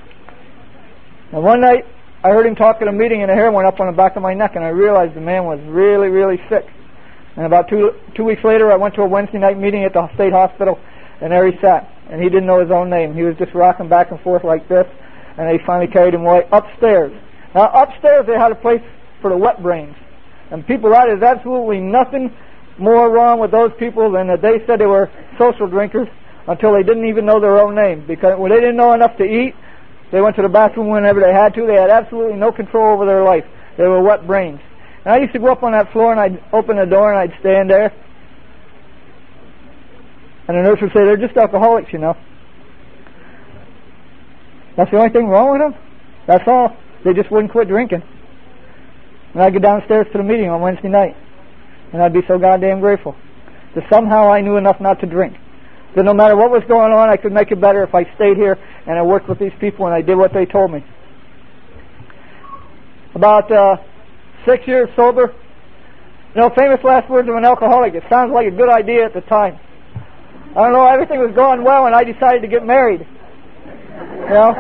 And one night, I heard him talk at a meeting, and the hair went up on the back of my neck, and I realized the man was really, really sick. And about two two weeks later, I went to a Wednesday night meeting at the state hospital, and there he sat. And he didn't know his own name. He was just rocking back and forth like this, and they finally carried him away upstairs. Now, upstairs, they had a place for the wet brains. And people, that is absolutely nothing more wrong with those people than that they said they were social drinkers until they didn't even know their own name. Because when they didn't know enough to eat, they went to the bathroom whenever they had to. They had absolutely no control over their life. They were wet brains. And I used to go up on that floor and I'd open the door and I'd stand there. And the nurse would say, they're just alcoholics, you know. That's the only thing wrong with them? That's all. They just wouldn't quit drinking. And I'd go downstairs to the meeting on Wednesday night. And I'd be so goddamn grateful that somehow I knew enough not to drink. That no matter what was going on, I could make it better if I stayed here and I worked with these people and I did what they told me. About uh, six years sober. You know, famous last words of an alcoholic. It sounds like a good idea at the time. I don't know, everything was going well and I decided to get married. You know?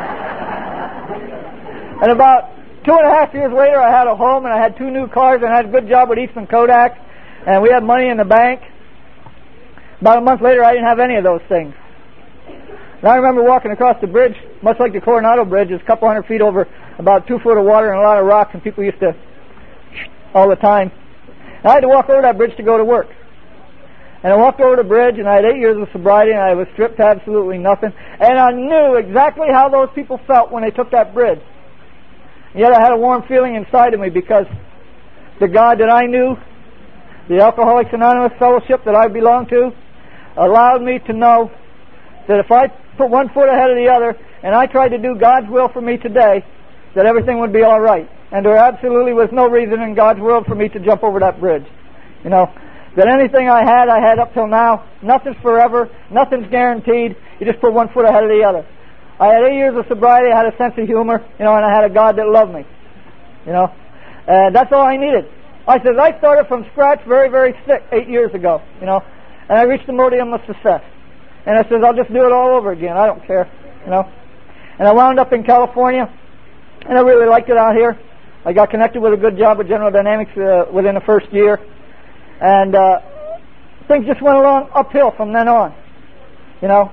And about two and a half years later, I had a home and I had two new cars and I had a good job with Eastman Kodak, and we had money in the bank. About a month later, I didn't have any of those things. And I remember walking across the bridge, much like the Coronado Bridge, it's a couple hundred feet over about two foot of water and a lot of rocks, and people used to all the time. And I had to walk over that bridge to go to work. And I walked over the bridge, and I had eight years of sobriety, and I was stripped to absolutely nothing. And I knew exactly how those people felt when they took that bridge. Yet I had a warm feeling inside of me because the God that I knew, the Alcoholics Anonymous fellowship that I belonged to, allowed me to know that if I put one foot ahead of the other and I tried to do God's will for me today, that everything would be all right. And there absolutely was no reason in God's world for me to jump over that bridge. You know, that anything I had, I had up till now. Nothing's forever. Nothing's guaranteed. You just put one foot ahead of the other. I had eight years of sobriety, I had a sense of humor, you know, and I had a God that loved me, you know. And that's all I needed. I said, I started from scratch very, very sick eight years ago, you know, and I reached the modium of success. And I said, I'll just do it all over again. I don't care, you know. And I wound up in California, and I really liked it out here. I got connected with a good job with General Dynamics uh, within the first year, and uh, things just went along uphill from then on. You know,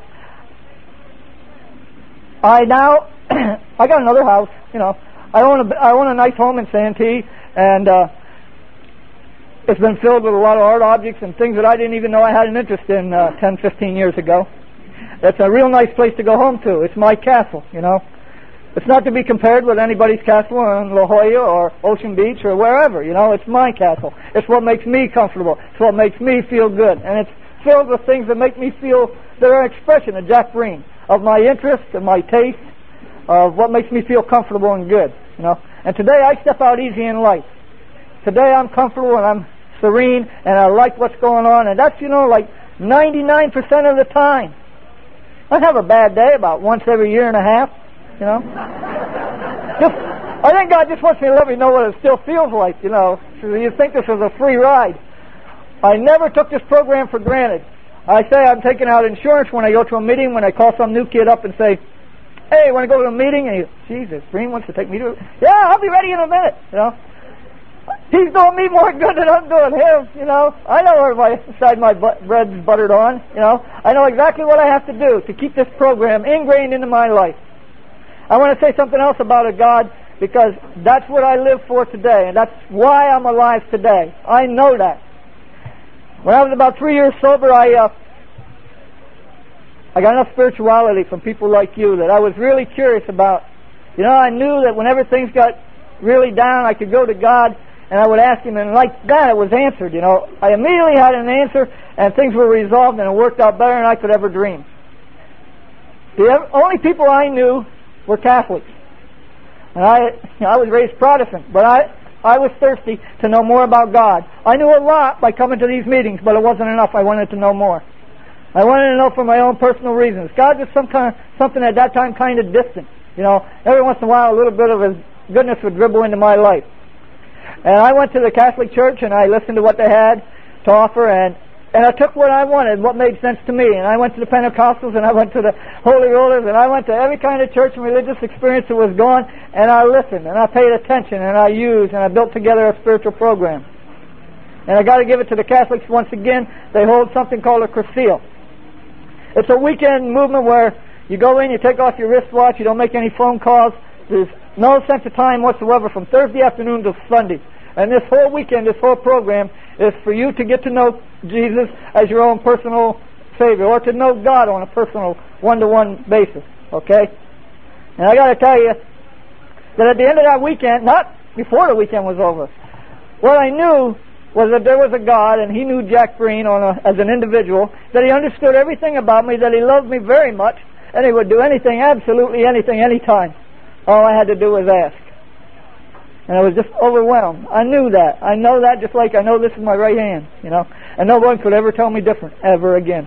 I now I got another house. You know, I own a I own a nice home in Santee, and uh, it's been filled with a lot of art objects and things that I didn't even know I had an interest in uh, ten, fifteen years ago. It's a real nice place to go home to. It's my castle. You know. It's not to be compared with anybody's castle in La Jolla or Ocean Beach or wherever, you know. It's my castle. It's what makes me comfortable. It's what makes me feel good. And it's filled with things that make me feel, that are an expression of Jack Breen, of my interests, of my taste, of what makes me feel comfortable and good, you know. And today I step out easy in life. Today I'm comfortable and I'm serene and I like what's going on. And that's, you know, like ninety-nine percent of the time. I have a bad day about once every year and a half. You know, just, I think God just wants me to let me know what it still feels like, you know. So you think this is a free ride. I never took this program for granted. I say I'm taking out insurance when I go to a meeting, when I call some new kid up and say, hey, want to go to a meeting? And he, Jesus, Breen wants to take me to it. Yeah, I'll be ready in a minute, you know. He's doing me more good than I'm doing him, you know. I know where my side my but, bread's buttered on, you know. I know exactly what I have to do to keep this program ingrained into my life. I want to say something else about a God, because that's what I live for today, and that's why I'm alive today. I know that. When I was about three years sober, I uh, I got enough spirituality from people like you that I was really curious about. You know, I knew that whenever things got really down, I could go to God and I would ask Him, and like that, it was answered. You know, I immediately had an answer, and things were resolved, and it worked out better than I could ever dream. The only people I knew were Catholics. And I you know, I was raised Protestant, but I, I was thirsty to know more about God. I knew a lot by coming to these meetings, but it wasn't enough. I wanted to know more. I wanted to know for my own personal reasons. God was some kind of, something at that time kind of distant. You know, every once in a while a little bit of His goodness would dribble into my life. And I went to the Catholic Church and I listened to what they had to offer, and And I took what I wanted, what made sense to me. And I went to the Pentecostals, and I went to the Holy Rollers, and I went to every kind of church and religious experience that was going, and I listened, and I paid attention, and I used, and I built together a spiritual program. And I got to give it to the Catholics once again. They hold something called a Cursillo. It's a weekend movement where you go in, you take off your wristwatch, you don't make any phone calls. There's no sense of time whatsoever from Thursday afternoon to Sunday. And this whole weekend, this whole program, is for you to get to know Jesus as your own personal Savior, or to know God on a personal one-to-one basis, okay? And I got to tell you that at the end of that weekend, not before the weekend was over, what I knew was that there was a God, and He knew Jack Breen on a, as an individual, that He understood everything about me, that He loved me very much, and He would do anything, absolutely anything, anytime. All I had to do was ask. And I was just overwhelmed. I knew that. I know that just like I know this is my right hand, you know. And no one could ever tell me different, ever again.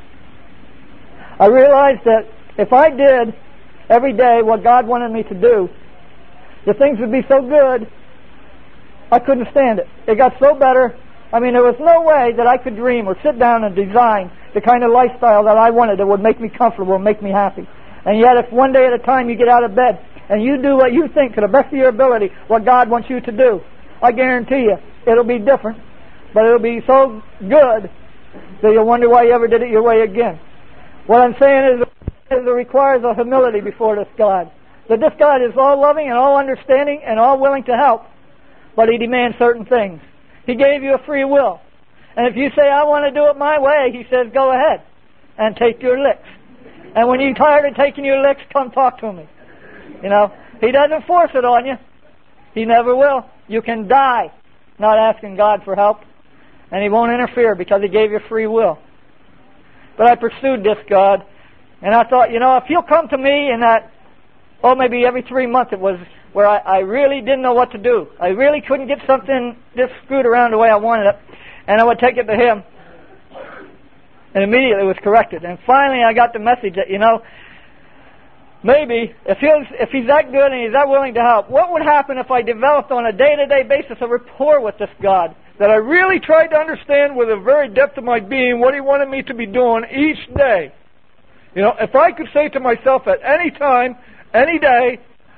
I realized that if I did every day what God wanted me to do, the things would be so good, I couldn't stand it. It got so better. I mean, there was no way that I could dream or sit down and design the kind of lifestyle that I wanted that would make me comfortable and make me happy. And yet, if one day at a time you get out of bed and you do what you think to the best of your ability, what God wants you to do, I guarantee you, it'll be different, but it'll be so good that you'll wonder why you ever did it your way again. What I'm saying is, is it requires a humility before this God. That this God is all loving and all understanding and all willing to help, but He demands certain things. He gave you a free will. And if you say, I want to do it my way, He says, go ahead and take your licks. And when you're tired of taking your licks, come talk to me. You know, He doesn't force it on you. He never will. You can die not asking God for help, and He won't interfere because He gave you free will. But I pursued this God, and I thought, you know, if He'll come to me in that, oh, maybe every three months it was, where I, I really didn't know what to do. I really couldn't get something just screwed around the way I wanted it, and I would take it to Him, and immediately it was corrected. And finally I got the message that, you know, maybe if he's, if he's that good and He's that willing to help, what would happen if I developed on a day-to-day basis a rapport with this God, that I really tried to understand with the very depth of my being what He wanted me to be doing each day. You know, if I could say to myself at any time, any day,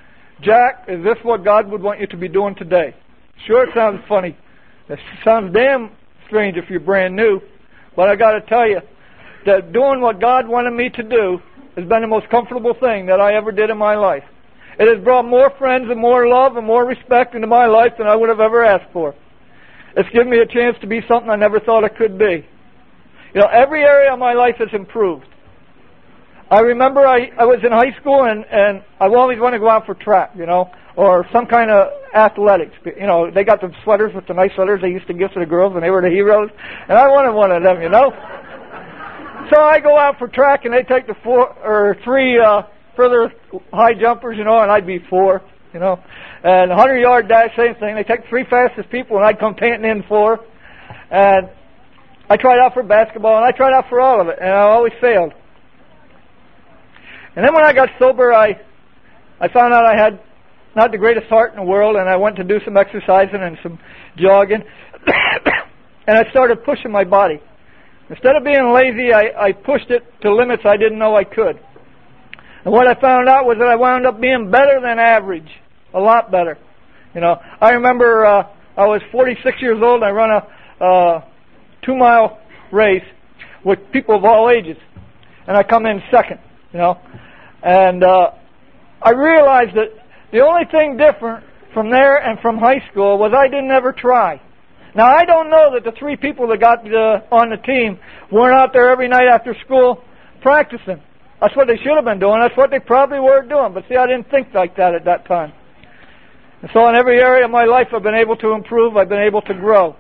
Jack, is this what God would want you to be doing today? Sure, it sounds funny. It sounds damn strange if you're brand new. But I got to tell you that doing what God wanted me to do has been the most comfortable thing that I ever did in my life. It has brought more friends and more love and more respect into my life than I would have ever asked for. It's given me a chance to be something I never thought I could be. You know, every area of my life has improved. I remember I, I was in high school and, and I always wanted to go out for track, you know, or some kind of athletics. You know, they got the sweaters with the nice sweaters they used to give to the girls when they were the heroes, and I wanted one of them, you know. So I go out for track and they take the four or three uh, further high jumpers, you know, and I'd be four, you know. And a hundred yard dash, same thing. They take the three fastest people and I'd come panting in four. And I tried out for basketball and I tried out for all of it, and I always failed. And then when I got sober, I I found out I had not the greatest heart in the world, and I went to do some exercising and some jogging, and I started pushing my body. Instead of being lazy, I, I pushed it to limits I didn't know I could. And what I found out was that I wound up being better than average, a lot better. You know, I remember uh, I was forty-six years old, and I run a uh, two-mile race with people of all ages, and I come in second. You know, and uh, I realized that the only thing different from there and from high school was I didn't ever try. Now, I don't know that the three people that got uh, on the team weren't out there every night after school practicing. That's what they should have been doing. That's what they probably were doing. But see, I didn't think like that at that time. And so in every area of my life, I've been able to improve. I've been able to grow.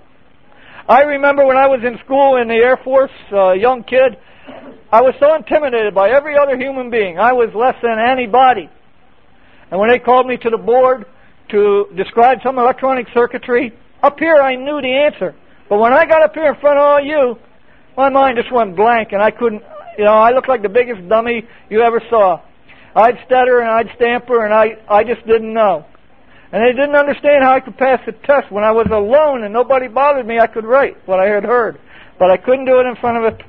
I remember when I was in school in the Air Force, a uh, young kid, I was so intimidated by every other human being. I was less than anybody. And when they called me to the board to describe some electronic circuitry, up here I knew the answer. But when I got up here in front of all you, my mind just went blank, and I couldn't, you know, I looked like the biggest dummy you ever saw. I'd stutter and I'd stammer, and I, I just didn't know. And they didn't understand how I could pass the test. When I was alone and nobody bothered me, I could write what I had heard. But I couldn't do it in front of a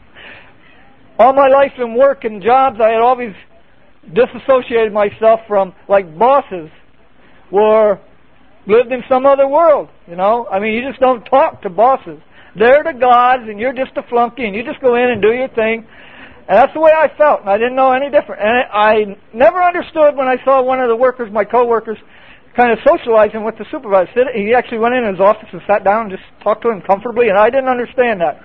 All my life in work and jobs, I had always disassociated myself from, like, bosses were lived in some other world, you know. I mean, you just don't talk to bosses. They're the gods, and you're just a flunky, and you just go in and do your thing. And that's the way I felt, and I didn't know any different. And I never understood when I saw one of the workers, my coworkers, kind of socializing with the supervisor. He actually went in his office and sat down and just talked to him comfortably, and I didn't understand that.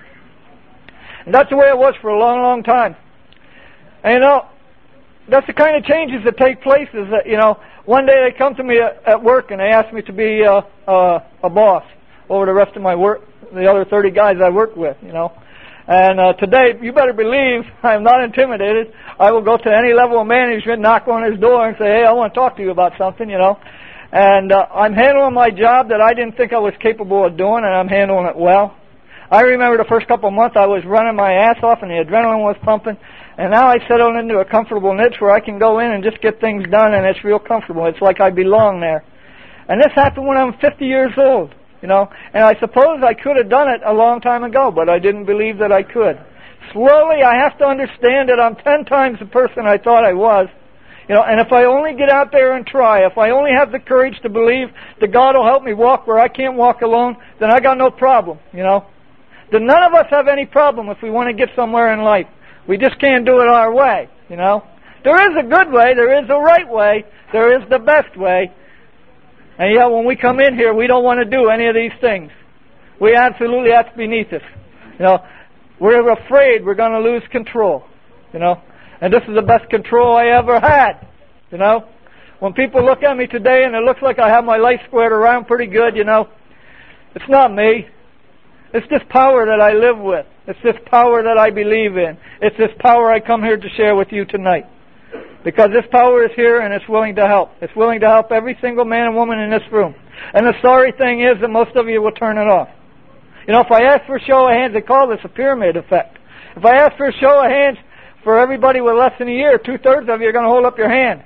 And that's the way it was for a long, long time. And, you know, that's the kind of changes that take place is that, you know, one day they come to me at, at work and they ask me to be uh, uh, a boss over the rest of my work, the other thirty guys I work with, you know. And uh, today, you better believe I am not intimidated. I will go to any level of management, knock on his door and say, hey, I want to talk to you about something, you know. And uh, I'm handling my job that I didn't think I was capable of doing, and I'm handling it well. I remember the first couple of months I was running my ass off and the adrenaline was pumping, and now I settled into a comfortable niche where I can go in and just get things done, and it's real comfortable. It's like I belong there. And this happened when I'm fifty years old, you know, and I suppose I could have done it a long time ago, but I didn't believe that I could. Slowly I have to understand that I'm ten times the person I thought I was. You know, and if I only get out there and try, if I only have the courage to believe that God will help me walk where I can't walk alone, then I got no problem, you know. Then none of us have any problem if we want to get somewhere in life. We just can't do it our way, you know. There is a good way, there is a right way, there is the best way. And yet when we come in here, we don't want to do any of these things. We absolutely have to be beneath us. You know, we're afraid we're going to lose control, you know. And this is the best control I ever had, you know. When people look at me today and it looks like I have my life squared around pretty good, you know, it's not me. It's this power that I live with. It's this power that I believe in. It's this power I come here to share with you tonight. Because this power is here and it's willing to help. It's willing to help every single man and woman in this room. And the sorry thing is that most of you will turn it off. You know, if I ask for a show of hands, they call this a pyramid effect. If I ask for a show of hands for everybody with less than a year, two-thirds of you are going to hold up your hand.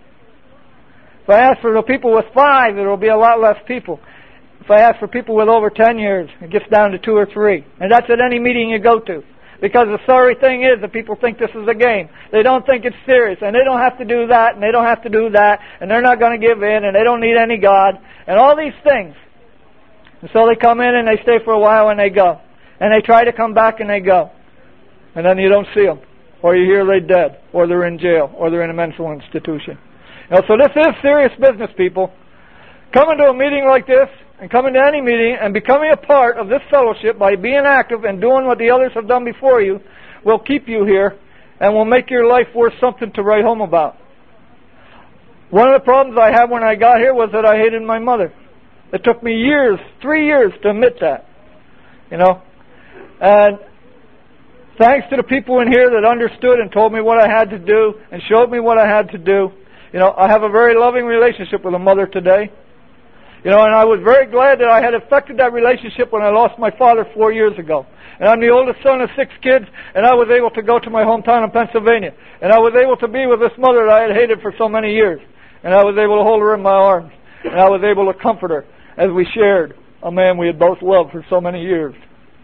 If I ask for the people with five, it will be a lot less people. If I ask for people with over ten years, it gets down to two or three. And that's at any meeting you go to. Because the sorry thing is that people think this is a game. They don't think it's serious, and they don't have to do that, and they don't have to do that, and they're not going to give in, and they don't need any God, and all these things. And so they come in and they stay for a while and they go. And they try to come back and they go. And then you don't see them. Or you hear they're dead, or they're in jail, or they're in a mental institution. You know, so this is serious business, people. Coming to a meeting like this, and coming to any meeting, and becoming a part of this fellowship by being active and doing what the others have done before you, will keep you here, and will make your life worth something to write home about. One of the problems I had when I got here was that I hated my mother. It took me years, three years to admit that. You know? And thanks to the people in here that understood and told me what I had to do and showed me what I had to do, you know, I have a very loving relationship with a mother today. You know, and I was very glad that I had affected that relationship when I lost my father four years ago. And I'm the oldest son of six kids, and I was able to go to my hometown in Pennsylvania. And I was able to be with this mother that I had hated for so many years. And I was able to hold her in my arms. And I was able to comfort her as we shared a man we had both loved for so many years.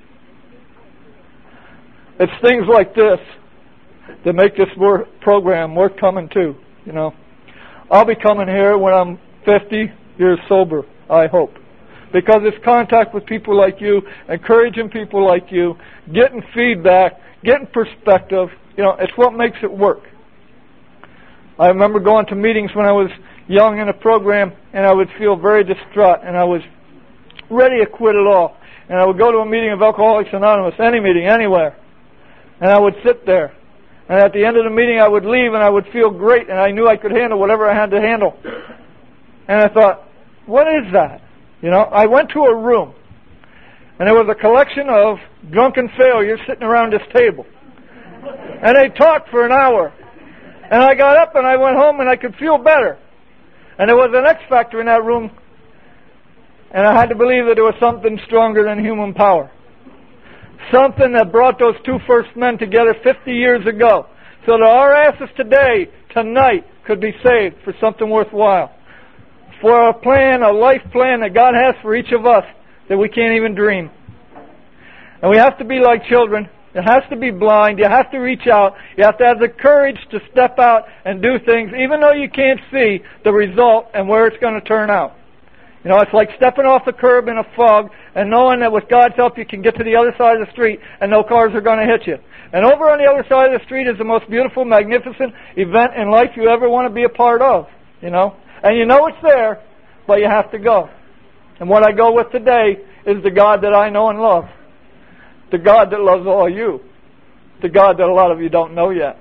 It's things like this that make this program worth coming to, you know. I'll be coming here when I'm fifty years sober, I hope. Because it's contact with people like you, encouraging people like you, getting feedback, getting perspective. You know, it's what makes it work. I remember going to meetings when I was young in a program, and I would feel very distraught, and I was ready to quit it all. And I would go to a meeting of Alcoholics Anonymous, any meeting, anywhere. And I would sit there. And at the end of the meeting, I would leave, and I would feel great, and I knew I could handle whatever I had to handle. And I thought, what is that? You know, I went to a room, and there was a collection of drunken failures sitting around this table. And they talked for an hour. And I got up, and I went home, and I could feel better. And there was an X factor in that room, and I had to believe that there was something stronger than human power. Something that brought those two first men together fifty years ago, so that our asses today, tonight, could be saved for something worthwhile. For a plan, a life plan that God has for each of us that we can't even dream. And we have to be like children. It has to be blind. You have to reach out. You have to have the courage to step out and do things, even though you can't see the result and where it's going to turn out. You know, it's like stepping off the curb in a fog and knowing that with God's help you can get to the other side of the street and no cars are going to hit you. And over on the other side of the street is the most beautiful, magnificent event in life you ever want to be a part of. You know? And you know it's there, but you have to go. And what I go with today is the God that I know and love. The God that loves all you. The God that a lot of you don't know yet.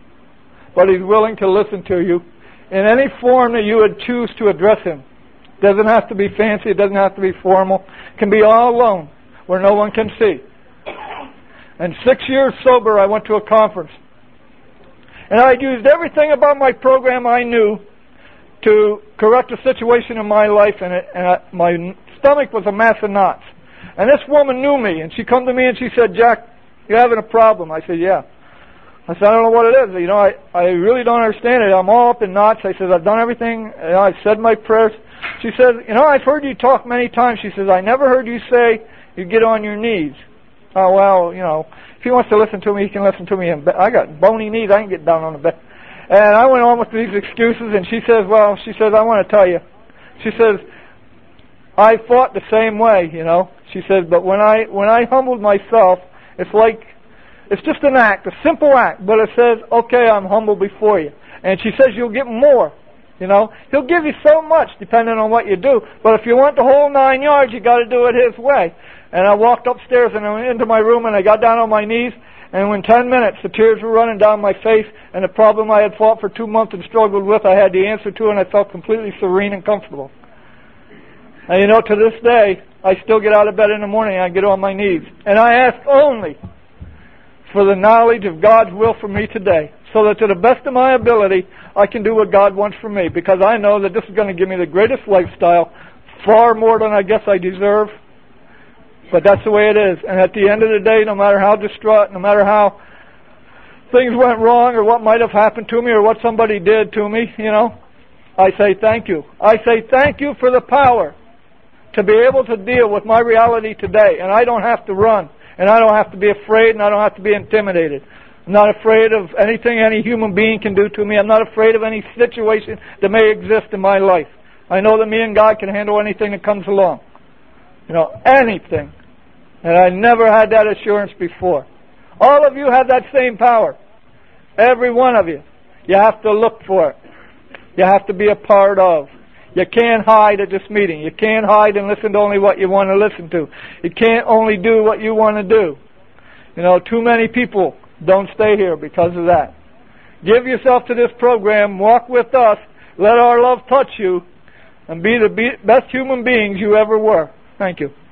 But He's willing to listen to you in any form that you would choose to address Him. It doesn't have to be fancy. It doesn't have to be formal. It can be all alone where no one can see. And six years sober, I went to a conference. And I used everything about my program I knew to correct a situation in my life, and, it, and I, my stomach was a mass of knots. And this woman knew me, and she come to me and she said, "Jack, you're having a problem." I said, "Yeah." I said, "I don't know what it is. You know, I, I really don't understand it. I'm all up in knots." I said, "I've done everything. You know, I've said my prayers." She said, "You know, I've heard you talk many times." She says, "I never heard you say you get on your knees." Oh, well, you know, if he wants to listen to me, he can listen to me in bed. I got bony knees. I can get down on the bed. And I went on with these excuses, and she says, well, she says, "I want to tell you." She says, "I fought the same way, you know." She says, "But when I when I humbled myself, it's like, it's just an act, a simple act, but it says, okay, I'm humble before you." And she says, "You'll get more, you know. He'll give you so much depending on what you do, but if you want the whole nine yards, you got to do it His way." And I walked upstairs and I went into my room and I got down on my knees, and in ten minutes the tears were running down my face, and the problem I had fought for two months and struggled with, I had the answer to, and I felt completely serene and comfortable. And you know, to this day, I still get out of bed in the morning and I get on my knees. And I ask only for the knowledge of God's will for me today, so that to the best of my ability, I can do what God wants for me, because I know that this is going to give me the greatest lifestyle, far more than I guess I deserve. But that's the way it is. And at the end of the day, no matter how distraught, no matter how things went wrong, or what might have happened to me, or what somebody did to me, you know, I say thank you. I say thank you for the power to be able to deal with my reality today. And I don't have to run, And I don't have to be afraid, and I don't have to be intimidated. I'm not afraid of anything any human being can do to me. I'm not afraid of any situation that may exist in my life. I know that me and God can handle anything that comes along. You know, anything. And I never had that assurance before. All of you have that same power. Every one of you. You have to look for it. You have to be a part of. You can't hide at this meeting. You can't hide and listen to only what you want to listen to. You can't only do what you want to do. You know, too many people don't stay here because of that. Give yourself to this program. Walk with us. Let our love touch you. And be the be- best human beings you ever were. Thank you.